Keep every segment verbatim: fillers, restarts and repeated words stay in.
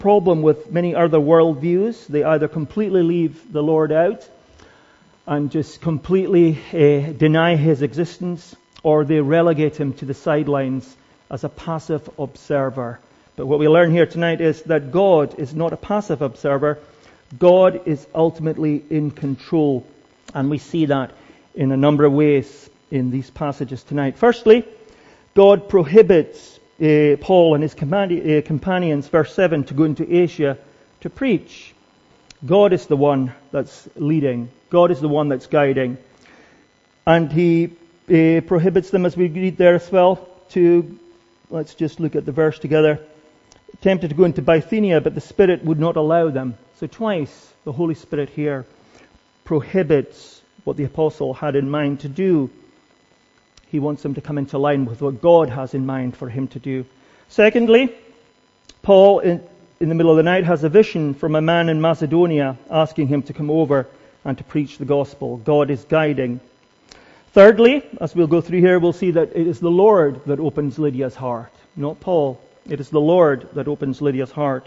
problem with many other worldviews. They either completely leave the Lord out and just completely uh, deny his existence, or they relegate him to the sidelines as a passive observer. But what we learn here tonight is that God is not a passive observer. God is ultimately in control. And we see that in a number of ways in these passages tonight. Firstly, God prohibits uh, Paul and his compani- uh, companions, verse seven, to go into Asia to preach. God is the one that's leading. God is the one that's guiding. And he uh, prohibits them, as we read there as well, to, let's just look at the verse together, tempted to go into Bithynia, but the Spirit would not allow them. So twice the Holy Spirit here prohibits what the apostle had in mind to do. He wants them to come into line with what God has in mind for him to do. Secondly, Paul, in, in the middle of the night, has a vision from a man in Macedonia asking him to come over and to preach the gospel. God is guiding. Thirdly, as we'll go through here, we'll see that it is the Lord that opens Lydia's heart, not Paul. It is the Lord that opens Lydia's heart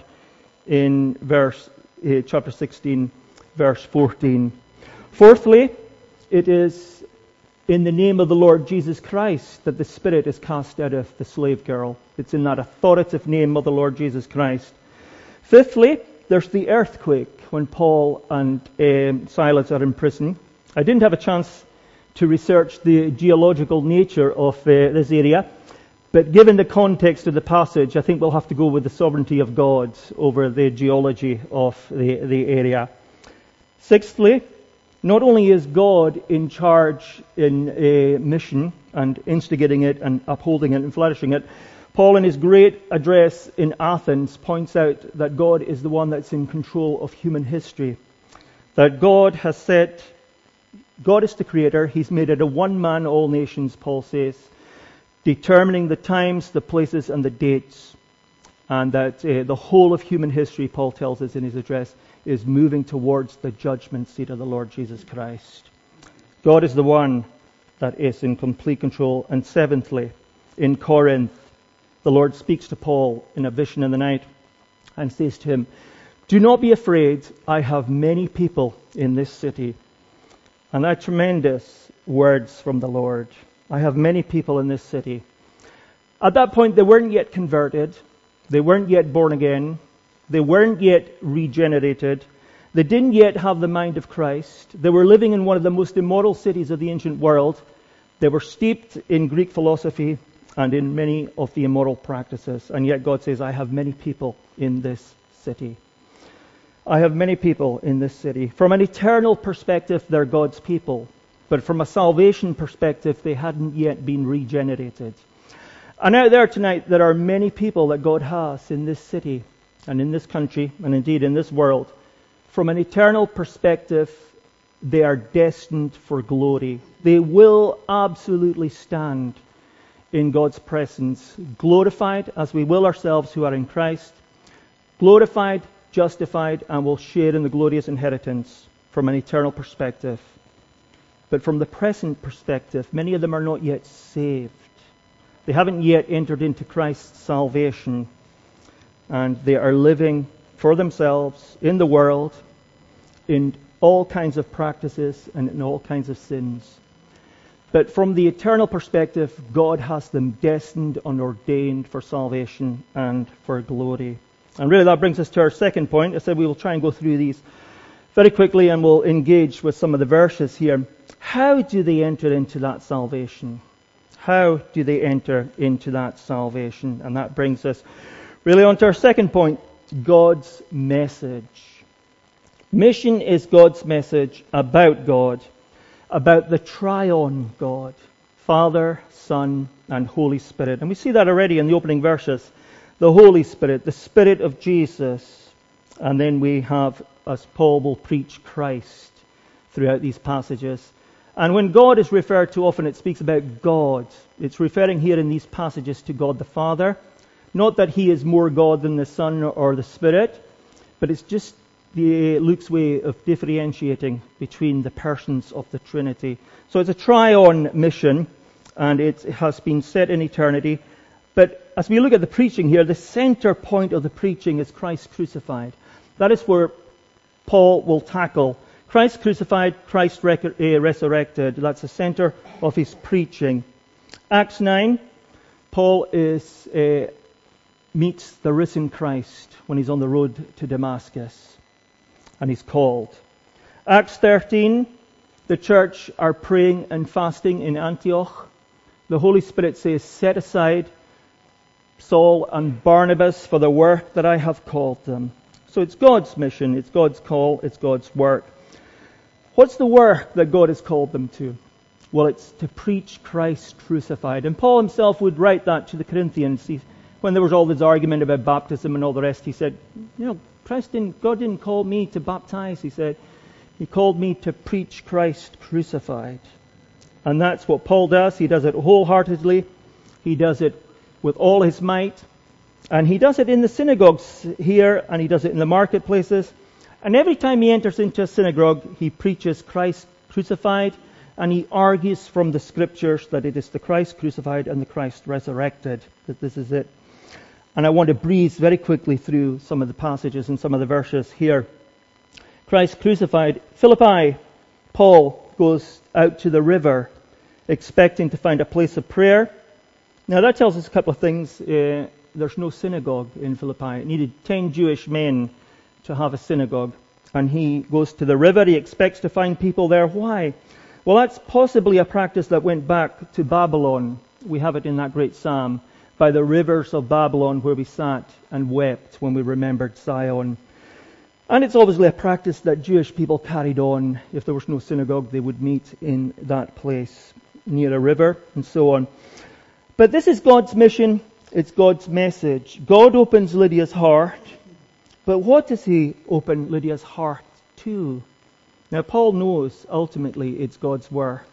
in verse uh, chapter sixteen, verse fourteen. Fourthly, it is in the name of the Lord Jesus Christ that the Spirit is cast out of the slave girl. It's in that authoritative name of the Lord Jesus Christ. Fifthly, there's the earthquake when Paul and um, Silas are in prison. I didn't have a chance to research the geological nature of uh, this area, but given the context of the passage, I think we'll have to go with the sovereignty of God over the geology of the, the area. Sixthly, not only is God in charge in a mission and instigating it and upholding it and flourishing it, Paul in his great address in Athens points out that God is the one that's in control of human history. That God has set, God is the creator, he's made it a one man all nations, Paul says, determining the times, the places and the dates. And that uh, the whole of human history, Paul tells us in his address, is moving towards the judgment seat of the Lord Jesus Christ. God is the one that is in complete control. And seventhly, in Corinth, the Lord speaks to Paul in a vision in the night and says to him, "Do not be afraid, I have many people in this city." And that tremendous words from the Lord. I have many people in this city. At that point, they weren't yet converted. They weren't yet born again. They weren't yet regenerated. They didn't yet have the mind of Christ. They were living in one of the most immoral cities of the ancient world. They were steeped in Greek philosophy and in many of the immoral practices. And yet God says, I have many people in this city. I have many people in this city. From an eternal perspective, they're God's people. But from a salvation perspective, they hadn't yet been regenerated. And out there tonight, there are many people that God has in this city and in this country and indeed in this world. From an eternal perspective, they are destined for glory. They will absolutely stand in God's presence, glorified as we will ourselves who are in Christ, glorified, justified, and will share in the glorious inheritance from an eternal perspective. But from the present perspective, many of them are not yet saved. They haven't yet entered into Christ's salvation, and they are living for themselves in the world, in all kinds of practices and in all kinds of sins. But from the eternal perspective, God has them destined and ordained for salvation and for glory. And really that brings us to our second point. I said we will try and go through these very quickly and we'll engage with some of the verses here. How do they enter into that salvation? How do they enter into that salvation? And that brings us really on to our second point, God's message. Mission is God's message about God, about the triune God, Father, Son, and Holy Spirit. And we see that already in the opening verses. The Holy Spirit, the Spirit of Jesus. And then we have, as Paul will preach, Christ throughout these passages. And when God is referred to, often it speaks about God. It's referring here in these passages to God the Father. Not that He is more God than the Son or the Spirit, but it's just the Luke's way of differentiating between the persons of the Trinity. So it's a triune mission, and it has been set in eternity. But as we look at the preaching here, the center point of the preaching is Christ crucified. That is where Paul will tackle Christ crucified, Christ rec- uh, resurrected. That's the center of his preaching. Acts nine, Paul is uh, meets the risen Christ when he's on the road to Damascus, and he's called. Acts thirteen, the church are praying and fasting in Antioch. The Holy Spirit says, set aside Saul and Barnabas for the work that I have called them. So it's God's mission, it's God's call, it's God's work. What's the work that God has called them to? Well, it's to preach Christ crucified. And Paul himself would write that to the Corinthians. He, when there was all this argument about baptism and all the rest, he said, you know, Christ didn't, God didn't call me to baptize. He said, He called me to preach Christ crucified. And that's what Paul does. He does it wholeheartedly. He does it with all his might. And he does it in the synagogues here, and he does it in the marketplaces. And every time he enters into a synagogue, he preaches Christ crucified, and he argues from the scriptures that it is the Christ crucified and the Christ resurrected, that this is it. And I want to breeze very quickly through some of the passages and some of the verses here. Christ crucified. Philippi, Paul goes out to the river expecting to find a place of prayer. Now that tells us a couple of things. Uh, there's no synagogue in Philippi. It needed ten Jewish men to have a synagogue. And he goes to the river. He expects to find people there. Why? Well, that's possibly a practice that went back to Babylon. We have it in that great psalm. By the rivers of Babylon where we sat and wept when we remembered Zion. And it's obviously a practice that Jewish people carried on. If there was no synagogue, they would meet in that place near a river and so on. But this is God's mission. It's God's message. God opens Lydia's heart. But what does he open Lydia's heart to? Now, Paul knows ultimately it's God's work.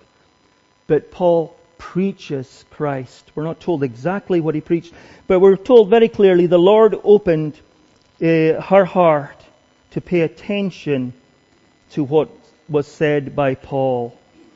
But Paul preaches Christ. We're not told exactly what he preached, but we're told very clearly the Lord opened uh, her heart to pay attention to what was said by Paul.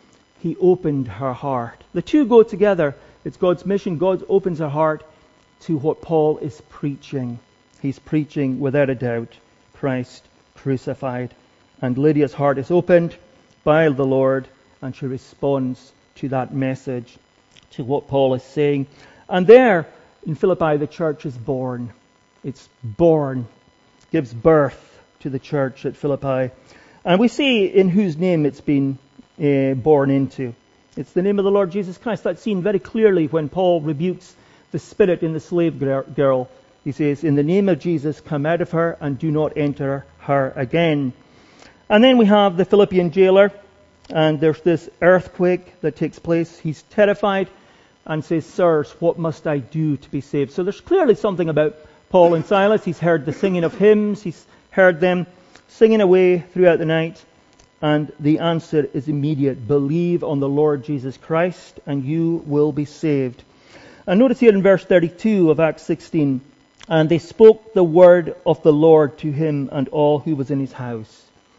He opened her heart. The two go together. It's God's mission. God opens her heart to what Paul is preaching. He's preaching, without a doubt, Christ crucified. And Lydia's heart is opened by the Lord, and she responds to that message, to what Paul is saying. And there, in Philippi, the church is born. It's born, gives birth to the church at Philippi. And we see in whose name it's been uh, born into. It's the name of the Lord Jesus Christ. That's seen very clearly when Paul rebukes the spirit in the slave girl. He says, in the name of Jesus, come out of her and do not enter her again. And then we have the Philippian jailer, and there's this earthquake that takes place. He's terrified and says, sirs, what must I do to be saved? So there's clearly something about Paul and Silas. He's heard the singing of hymns. He's heard them singing away throughout the night. And the answer is immediate. Believe on the Lord Jesus Christ and you will be saved. And notice here in verse thirty-two of Acts sixteen, and they spoke the word of the Lord to him and all who was in his house.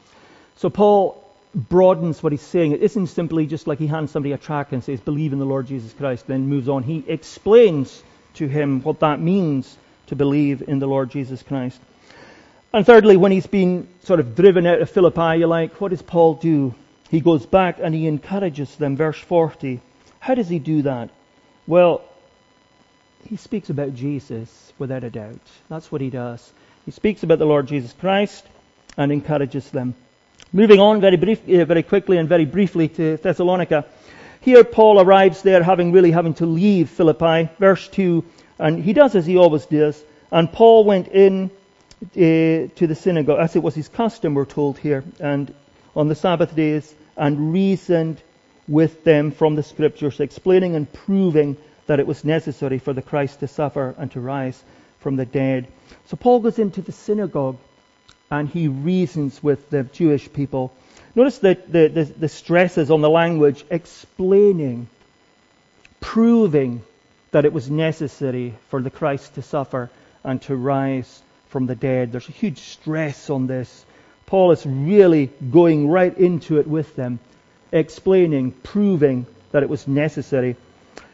So Paul broadens what he's saying. It isn't simply just like he hands somebody a tract and says, believe in the Lord Jesus Christ, then moves on. He explains to him what that means to believe in the Lord Jesus Christ. And thirdly, when he's been sort of driven out of Philippi, you're like, what does Paul do? He goes back and he encourages them. Verse forty. How does he do that? Well, he speaks about Jesus without a doubt. That's what he does. He speaks about the Lord Jesus Christ and encourages them. Moving on very brief, uh, very quickly and very briefly to Thessalonica. Here Paul arrives there having really having to leave Philippi. Verse two, and he does as he always does. And Paul went in uh, to the synagogue, as it was his custom, we're told here, and on the Sabbath days, and reasoned with them from the Scriptures, explaining and proving that it was necessary for the Christ to suffer and to rise from the dead. So Paul goes into the synagogue and he reasons with the Jewish people. Notice the, the, the, the stresses on the language, explaining, proving that it was necessary for the Christ to suffer and to rise from the dead. There's a huge stress on this. Paul is really going right into it with them, explaining, proving that it was necessary.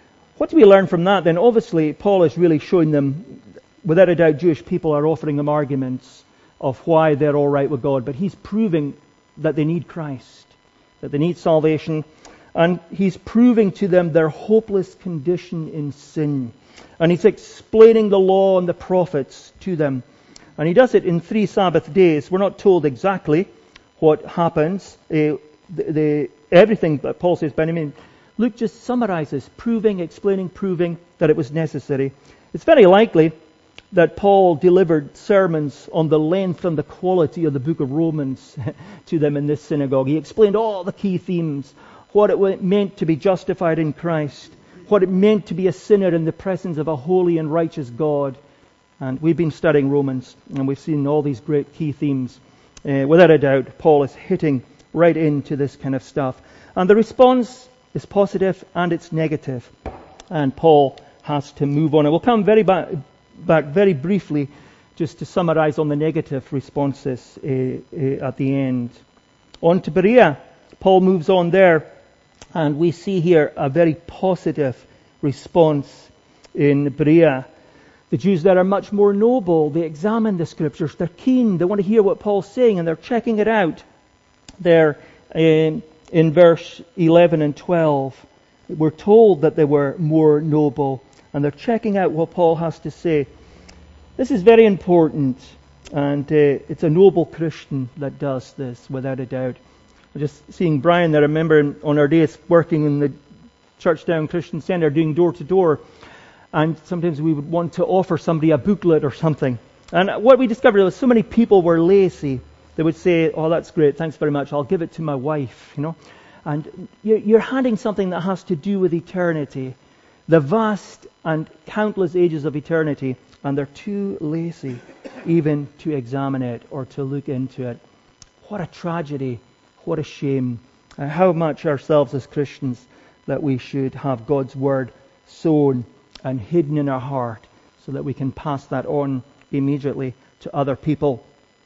What do we learn from that then? Obviously, Paul is really showing them, without a doubt, Jewish people are offering them arguments of why they're all right with God, but he's proving that they need Christ, that they need salvation, and he's proving to them their hopeless condition in sin. And he's explaining the law and the prophets to them. And he does it in three Sabbath days. We're not told exactly what happens. Uh, the, the, everything that Paul says, but I mean, Luke just summarizes, proving, explaining, proving that it was necessary. It's very likely that Paul delivered sermons on the length and the quality of the book of Romans to them in this synagogue. He explained all the key themes, what it meant to be justified in Christ, what it meant to be a sinner in the presence of a holy and righteous God. And we've been studying Romans, and we've seen all these great key themes. Uh, without a doubt, Paul is hitting right into this kind of stuff. And the response is positive and it's negative. And Paul has to move on. And we'll come very back, back very briefly just to summarize on the negative responses uh, uh, at the end. On to Berea. Paul moves on there. And we see here a very positive response in Berea. The Jews there are much more noble. They examine the Scriptures. They're keen. They want to hear what Paul's saying, and they're checking it out. There in, in verse eleven and twelve, we're told that they were more noble, and they're checking out what Paul has to say. This is very important, and uh, it's a noble Christian that does this, without a doubt. I'm just seeing Brian there. I remember on our days working in the Churchdown Christian Centre, doing door to door. And sometimes we would want to offer somebody a booklet or something. And what we discovered was so many people were lazy. They would say, "Oh, that's great, thanks very much. I'll give it to my wife," you know. And you're handing something that has to do with eternity, the vast and countless ages of eternity, and they're too lazy even to examine it or to look into it. What a tragedy! What a shame! Uh, how much ourselves as Christians that we should have God's Word sown and hidden in our heart so that we can pass that on immediately to other people.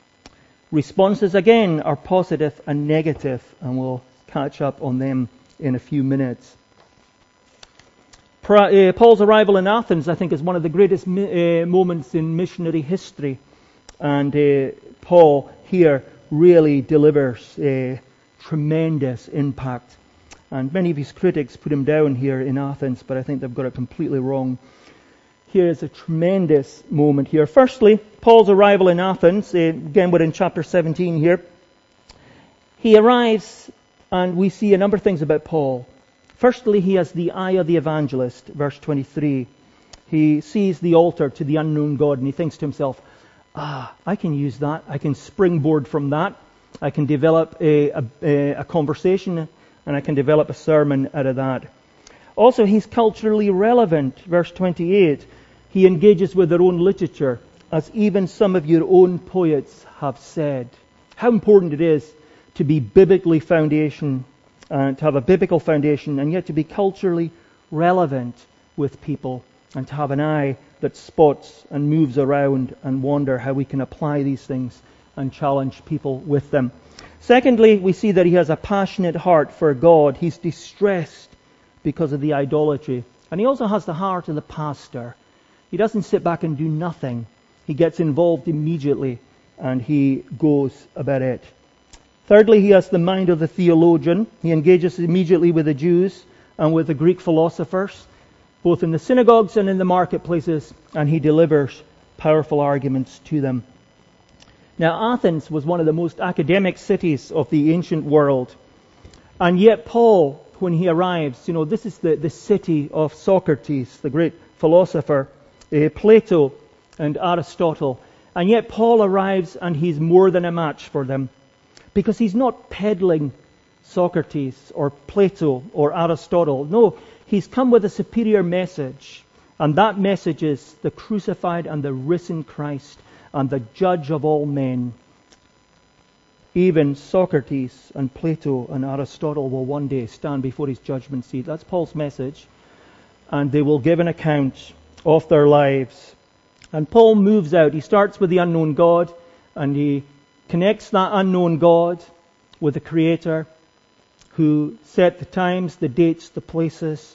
Responses again are positive and negative, and we'll catch up on them in a few minutes. Paul's arrival in Athens, I think, is one of the greatest moments in missionary history, and uh, Paul here really delivers a tremendous impact. And many of his critics put him down here in Athens, but I think they've got it completely wrong. Here is a tremendous moment here. Firstly, Paul's arrival in Athens. Uh, again, we're in chapter seventeen here. He arrives, and we see a number of things about Paul. Firstly, he has the eye of the evangelist, verse twenty-three. He sees the altar to the unknown God, and he thinks to himself, ah, I can use that. I can springboard from that. I can develop a, a, a conversation, and I can develop a sermon out of that. Also, he's culturally relevant. Verse twenty-eight, he engages with their own literature, as even some of your own poets have said. How important it is to be biblically foundation, uh, to have a biblical foundation, and yet to be culturally relevant with people, and to have an eye that spots and moves around and wonder how we can apply these things and challenge people with them. Secondly, we see that he has a passionate heart for God. He's distressed because of the idolatry. And he also has the heart of the pastor. He doesn't sit back and do nothing. He gets involved immediately and he goes about it. Thirdly, he has the mind of the theologian. He engages immediately with the Jews and with the Greek philosophers, both in the synagogues and in the marketplaces, and he delivers powerful arguments to them. Now, Athens was one of the most academic cities of the ancient world. And yet Paul, when he arrives, you know, this is the, the city of Socrates, the great philosopher, uh, Plato and Aristotle. And yet Paul arrives and he's more than a match for them. Because he's not peddling Socrates or Plato or Aristotle. No, he's come with a superior message. And that message is the crucified and the risen Christ, and the judge of all men. Even Socrates and Plato and Aristotle will one day stand before his judgment seat. That's Paul's message. And they will give an account of their lives. And Paul moves out. He starts with the unknown God, and he connects that unknown God with the Creator who set the times, the dates, the places,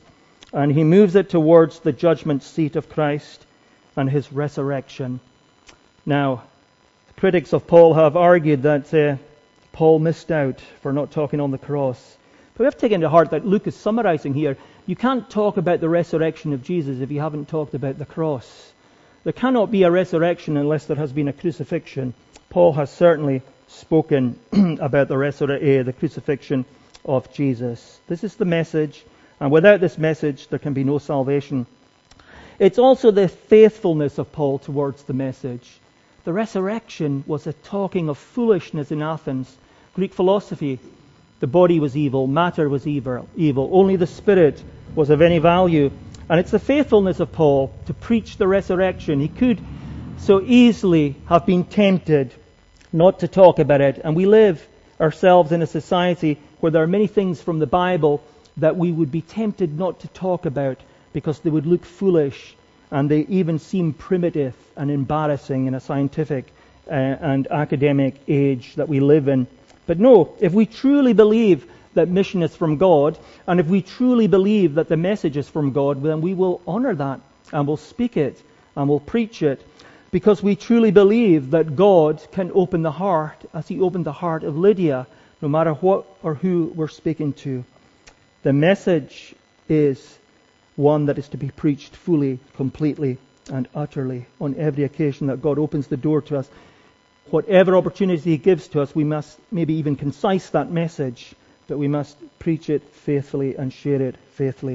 And he moves it towards the judgment seat of Christ and his resurrection. Now, critics of Paul have argued that uh, Paul missed out for not talking on the cross. But we have to take into heart that Luke is summarizing here. You can't talk about the resurrection of Jesus if you haven't talked about the cross. There cannot be a resurrection unless there has been a crucifixion. Paul has certainly spoken about the, resur- uh, the crucifixion of Jesus. This is the message, and without this message there can be no salvation. It's also the faithfulness of Paul towards the message. The resurrection was a talking of foolishness in Athens. Greek philosophy, the body was evil, matter was evil, evil. Only the spirit was of any value. And it's the faithfulness of Paul to preach the resurrection. He could so easily have been tempted not to talk about it. And we live ourselves in a society where there are many things from the Bible that we would be tempted not to talk about because they would look foolish and they even seem primitive and embarrassing in a scientific uh, and academic age that we live in. But no, if we truly believe that mission is from God, and if we truly believe that the message is from God, then we will honor that, and we'll speak it, and we'll preach it, because we truly believe that God can open the heart, as He opened the heart of Lydia, no matter what or who we're speaking to. The message is one that is to be preached fully, completely, and utterly on every occasion that God opens the door to us. Whatever opportunity He gives to us, we must maybe even concise that message, but we must preach it faithfully and share it faithfully.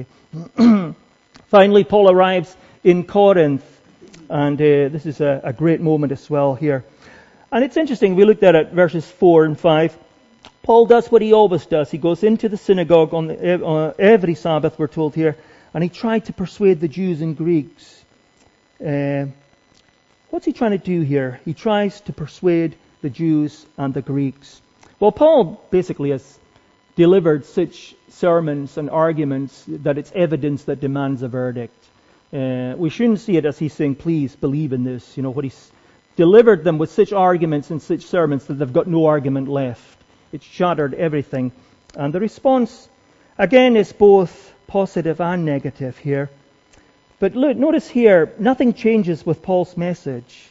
Finally, Paul arrives in Corinth, and uh, this is a, a great moment as well here. And it's interesting, we looked at it, verses four and five. Paul does what he always does. He goes into the synagogue on the, uh, every Sabbath, we're told here, and he tried to persuade the Jews and Greeks. Uh, what's he trying to do here? He tries to persuade the Jews and the Greeks. Well, Paul basically has delivered such sermons and arguments that it's evidence that demands a verdict. Uh, we shouldn't see it as he's saying, please believe in this. You know, what he's delivered them with such arguments and such sermons that they've got no argument left. It's shattered everything. And the response, again, is both positive and negative here. But look, notice here, nothing changes with Paul's message.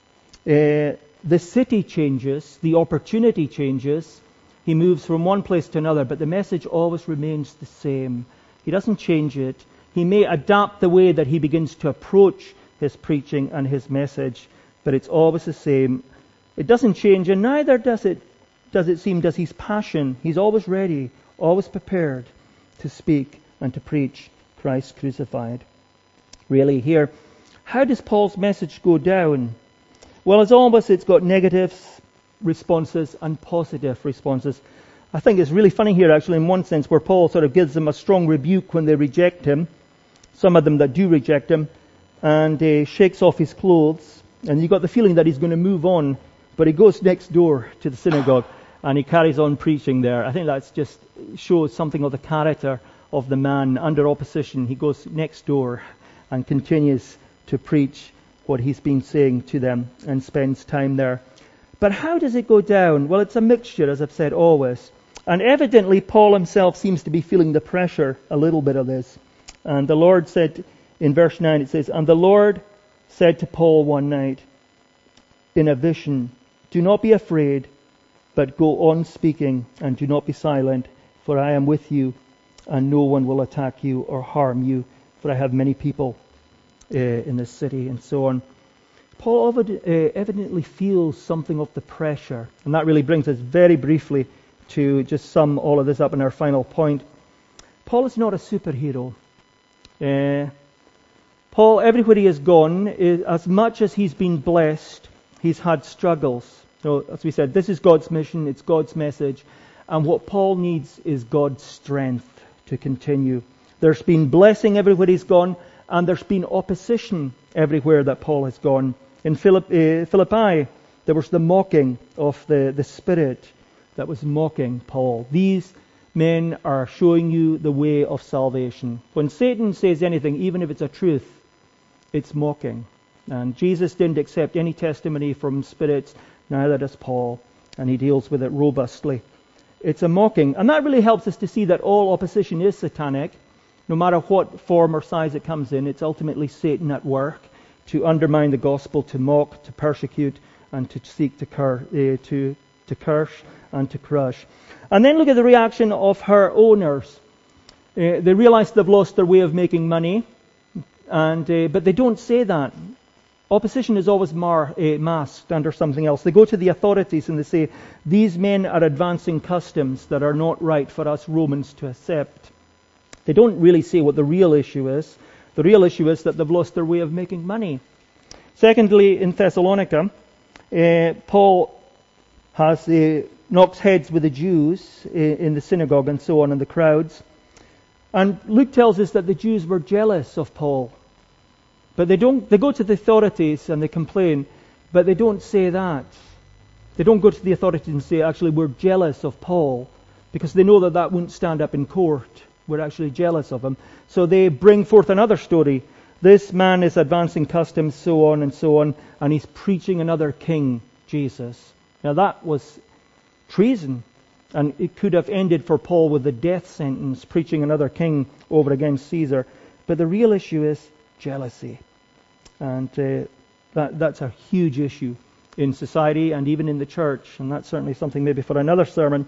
Uh, the city changes, the opportunity changes. He moves from one place to another, but the message always remains the same. He doesn't change it. He may adapt the way that he begins to approach his preaching and his message, but it's always the same. It doesn't change, and neither does it does it seem does his passion. He's always ready, always prepared to speak and to preach Christ crucified. Really, here, how does Paul's message go down? Well, as always, it's got negatives, responses, and positive responses. I think it's really funny here, actually, in one sense, where Paul sort of gives them a strong rebuke when they reject him, some of them that do reject him, and uh, shakes off his clothes, and you got the feeling that he's going to move on, but he goes next door to the synagogue, and he carries on preaching there. I think that just shows something of the character of the man under opposition. He goes next door and continues to preach what he's been saying to them and spends time there. But how does it go down? Well, it's a mixture, as I've said, always. And evidently, Paul himself seems to be feeling the pressure, a little bit of this. And the Lord said, in verse nine, it says, "And the Lord said to Paul one night in a vision, 'Do not be afraid, but go on speaking, and do not be silent, for I am with you, and no one will attack you or harm you, for I have many people uh, in this city,'" and so on. Paul evidently feels something of the pressure. And that really brings us very briefly to just sum all of this up in our final point. Paul is not a superhero. Uh, Paul, everywhere he has gone, is, as much as he's been blessed, he's had struggles. So, as we said, this is God's mission, it's God's message. And what Paul needs is God's strength to continue. There's been blessing everywhere he's gone, and there's been opposition everywhere that Paul has gone. In Philippi, there was the mocking of the, the Spirit that was mocking Paul. These men are showing you the way of salvation. When Satan says anything, even if it's a truth, it's mocking. And Jesus didn't accept any testimony from spirits, neither does Paul, and he deals with it robustly. It's a mocking, and that really helps us to see that all opposition is satanic. No matter what form or size it comes in, it's ultimately Satan at work to undermine the gospel, to mock, to persecute, and to seek to, cur- uh, to, to curse and to crush. And then look at the reaction of her owners. Uh, they realize they've lost their way of making money, and uh, but they don't say that. Opposition is always mar, uh, masked under something else. They go to the authorities and they say, these men are advancing customs that are not right for us Romans to accept. They don't really say what the real issue is. The real issue is that they've lost their way of making money. Secondly, in Thessalonica, uh, Paul has uh, knocks heads with the Jews uh, in the synagogue and so on, in the crowds. And Luke tells us that the Jews were jealous of Paul. But they don't. They go to the authorities and they complain, but they don't say that. They don't go to the authorities and say, actually, we're jealous of Paul, because they know that that won't stand up in court. We're actually jealous of him. So they bring forth another story. This man is advancing customs, so on and so on, and he's preaching another king, Jesus. Now that was treason, and it could have ended for Paul with a death sentence, preaching another king over against Caesar. But the real issue is jealousy. And uh, that that's a huge issue in society and even in the church. And that's certainly something maybe for another sermon.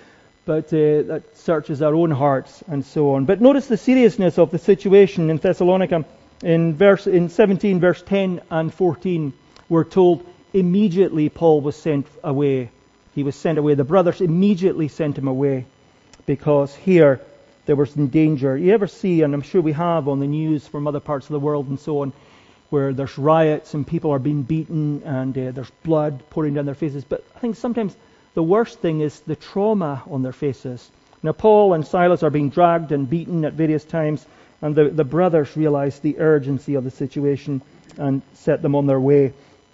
But uh, that searches our own hearts and so on. But notice the seriousness of the situation in Thessalonica. In verse in seventeen, verse ten and fourteen, we're told immediately Paul was sent away. He was sent away. The brothers immediately sent him away because here there was in danger. You ever see, and I'm sure we have on the news from other parts of the world and so on, where there's riots and people are being beaten and uh, there's blood pouring down their faces. But I think sometimes the worst thing is the trauma on their faces. Now Paul and Silas are being dragged and beaten at various times, and the, the brothers realize the urgency of the situation and set them on their way.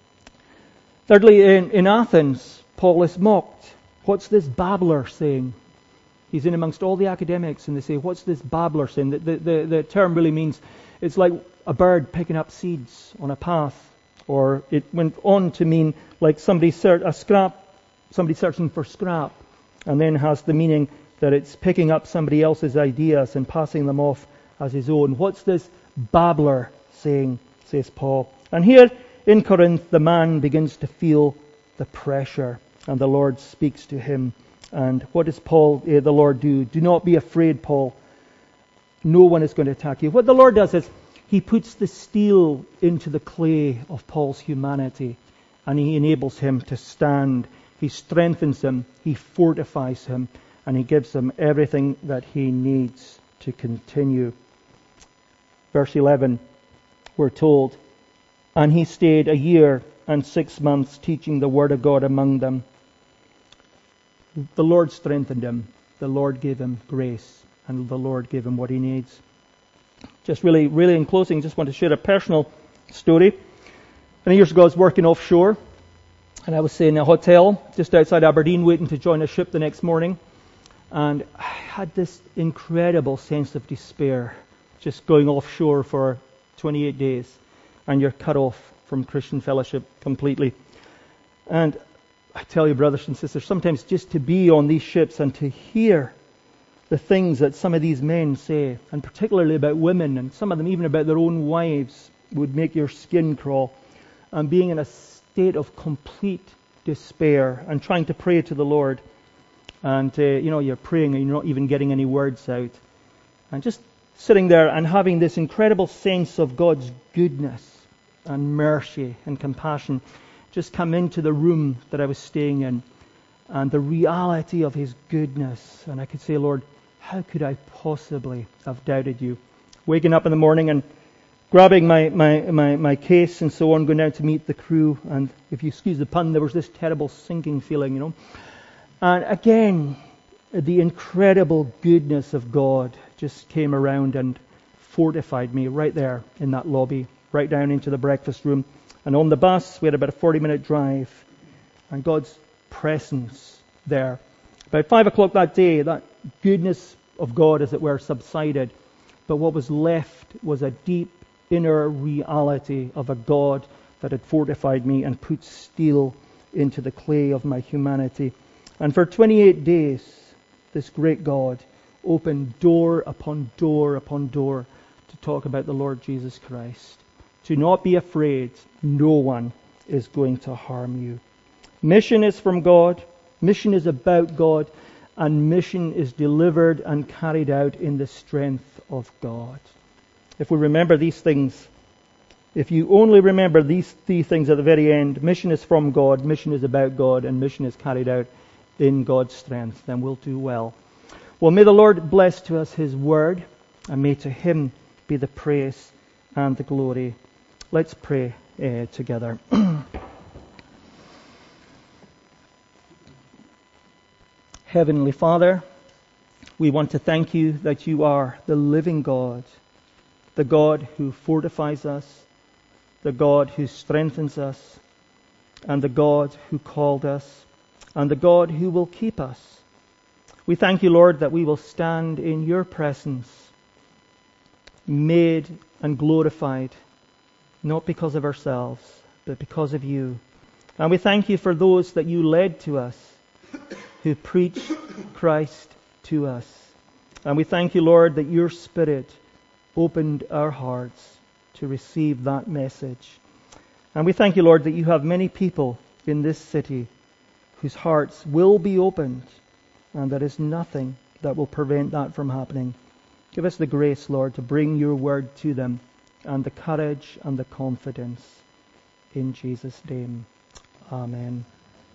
Thirdly, in, in Athens, Paul is mocked. What's this babbler saying? He's in amongst all the academics and they say, what's this babbler saying? The, the, the, the term really means it's like a bird picking up seeds on a path. Or it went on to mean like somebody ser- a scrap, somebody searching for scrap, and then has the meaning that it's picking up somebody else's ideas and passing them off as his own. What's this babbler saying, says Paul. And here in Corinth, the man begins to feel the pressure, and the Lord speaks to him. And what does Paul, uh, the Lord, do? Do not be afraid, Paul. No one is going to attack you. What the Lord does is He puts the steel into the clay of Paul's humanity, and He enables him to stand. He strengthens him, He fortifies him, and He gives him everything that he needs to continue. Verse eleven, we're told, and he stayed a year and six months teaching the Word of God among them. The Lord strengthened him. The Lord gave him grace. And the Lord gave him what he needs. Just really, really in closing, just want to share a personal story. Many years ago I was working offshore. And I was in a hotel just outside Aberdeen waiting to join a ship the next morning. And I had this incredible sense of despair. Just going offshore for twenty-eight days. And you're cut off from Christian fellowship completely. And I tell you, brothers and sisters, sometimes just to be on these ships and to hear the things that some of these men say, and particularly about women, and some of them even about their own wives, would make your skin crawl. And being in a state of complete despair and trying to pray to the Lord. And, uh, you know, you're praying and you're not even getting any words out. And just sitting there and having this incredible sense of God's goodness and mercy and compassion just come into the room that I was staying in, and the reality of His goodness. And I could say, Lord, how could I possibly have doubted you? Waking up in the morning and grabbing my, my, my, my case and so on, going down to meet the crew. And if you excuse the pun, there was this terrible sinking feeling, you know. And again, the incredible goodness of God just came around and fortified me right there in that lobby, right down into the breakfast room. And on the bus, we had about a forty-minute drive, and God's presence there. About five o'clock that day, that goodness of God, as it were, subsided. But what was left was a deep inner reality of a God that had fortified me and put steel into the clay of my humanity. And for twenty-eight days, this great God open door upon door upon door to talk about the Lord Jesus Christ. Do not be afraid. No one is going to harm you. Mission is from God. Mission is about God. And mission is delivered and carried out in the strength of God. If we remember these things, if you only remember these three things at the very end, mission is from God, mission is about God, and mission is carried out in God's strength, then we'll do well. Well, may the Lord bless to us His word, and may to Him be the praise and the glory. Let's pray uh, together. Heavenly Father, we want to thank you that you are the living God, the God who fortifies us, the God who strengthens us, and the God who called us, and the God who will keep us. We thank you, Lord, that we will stand in your presence, made and glorified, not because of ourselves, but because of you. And we thank you for those that you led to us, who preached Christ to us. And we thank you, Lord, that your Spirit opened our hearts to receive that message. And we thank you, Lord, that you have many people in this city whose hearts will be opened, and there is nothing that will prevent that from happening. Give us the grace, Lord, to bring your word to them, and the courage and the confidence. In Jesus' name, amen.